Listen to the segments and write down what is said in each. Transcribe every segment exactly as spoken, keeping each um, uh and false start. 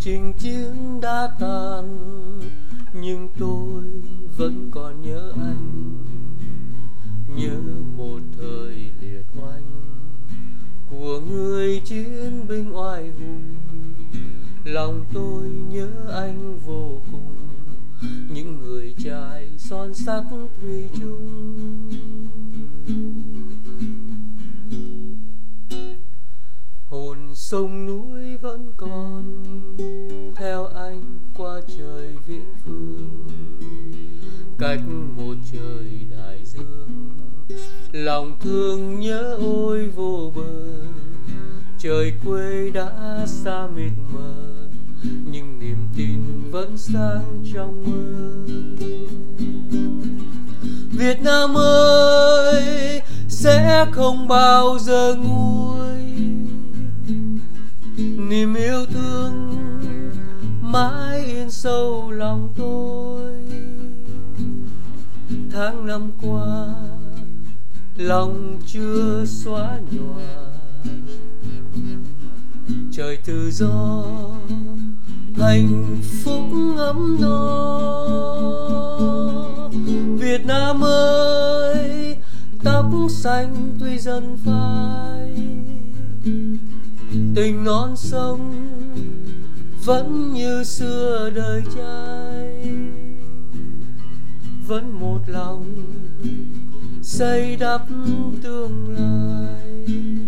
Trình chiến đã tàn nhưng tôi vẫn còn nhớ anh, nhớ một thời liệt oanh của người chiến binh oai hùng. Lòng tôi nhớ anh vô cùng, những người trai son sắt thủy chung. Hồn sông núi vẫn còn theo anh qua trời viễn phương, cách một trời đại dương. Lòng thương nhớ ôi vô bờ, trời quê đã xa mịt mờ, nhưng niềm tin vẫn sáng trong mơ. Việt Nam ơi, sẽ không bao giờ nguôi, niềm yêu thương mãi in sâu lòng tôi. Tháng năm qua lòng chưa xóa nhòa, trời tự do hạnh phúc ấm no. Việt Nam ơi, tóc xanh tuy dần phai, tình non sông vẫn như xưa đời trai. Vẫn một lòng xây đắp tương lai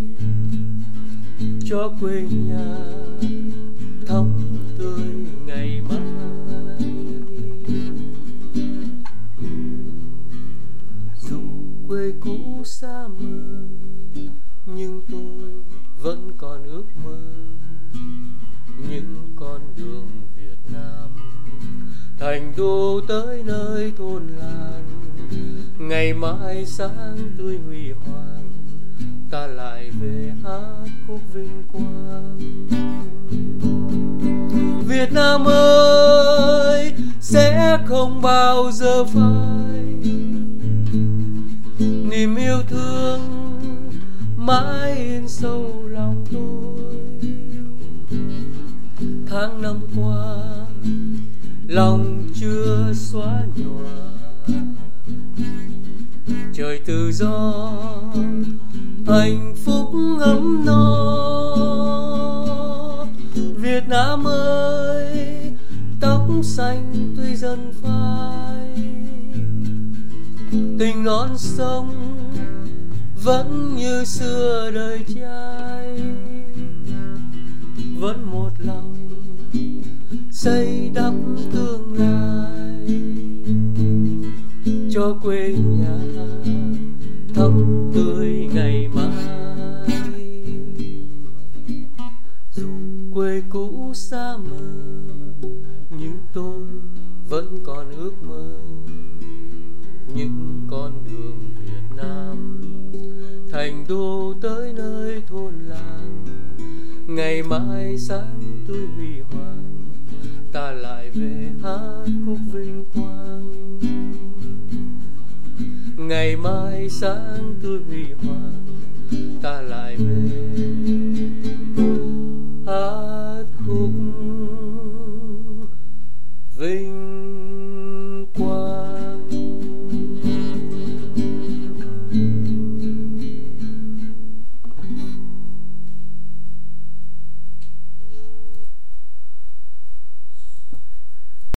cho quê nhà thắm tươi ngày mai. Dù quê cũ xa mờ nhưng tôi vẫn còn ước mơ những con đường Việt Nam, thành đô tới nơi thôn làng. Ngày mai sáng tươi huy hoàng, ta lại về hát khúc vinh quang. Việt Nam ơi, sẽ không bao giờ phai, niềm yêu thương mãi in sâu lòng tôi. Tháng năm qua lòng chưa xóa nhòa, trời tự do hạnh phúc ấm no. Việt Nam ơi, tóc xanh tuy dần phai, tình non sông vẫn như xưa đời trai. Vẫn một lòng xây đắp tương lai cho quê nhà thắm tươi ngày mai. Dù quê cũ xa mờ nhưng tôi vẫn còn ước mơ những con đường Việt Nam, thành đô tới nơi thôn làng. Ngày mai sáng tươi huy hoàng, ta lại về hát khúc vinh quang. Ngày mai sáng tươi huy hoàng, ta lại về